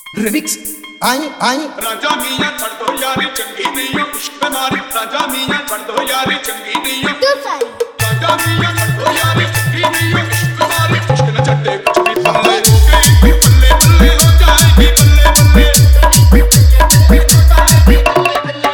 Remix आई राजा मियां छड़ दो यारी चंगी नहीं हो इश्क मारी राजा मियां छड़ दो यारी चंगी नहीं हो राजा मियां छड़ दो यारी चंगी नहीं हो इश्क मारी इश्क न छड्डे कुछ भी पल्ले हो गई बल्ले बल्ले हो जाएगी बल्ले बल्ले बल्ले हो जाएगी बल्ले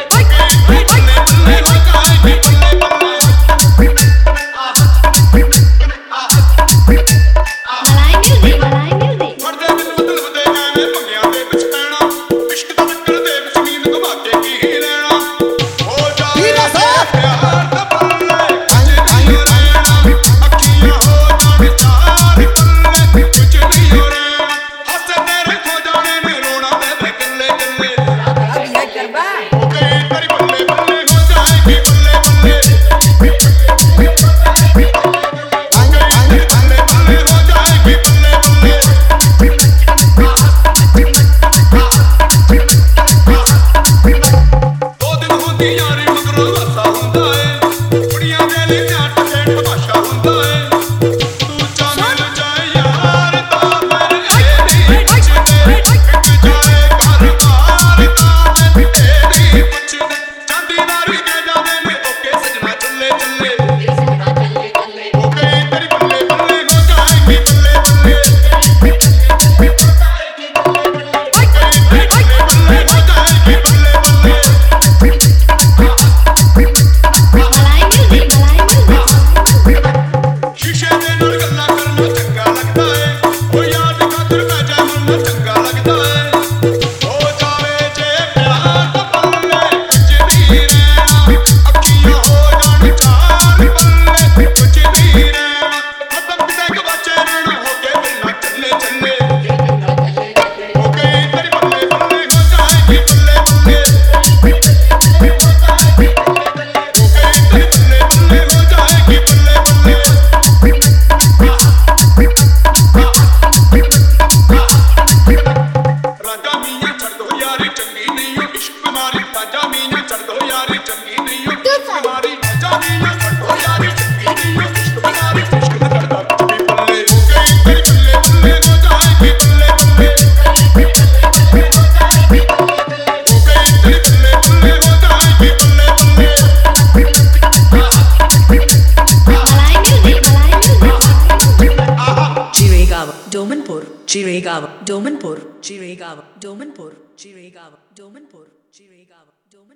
Domanpur, Domanpur, Chiregaon, Domanpur, Chiregaon, Domanpur, Chiregaon.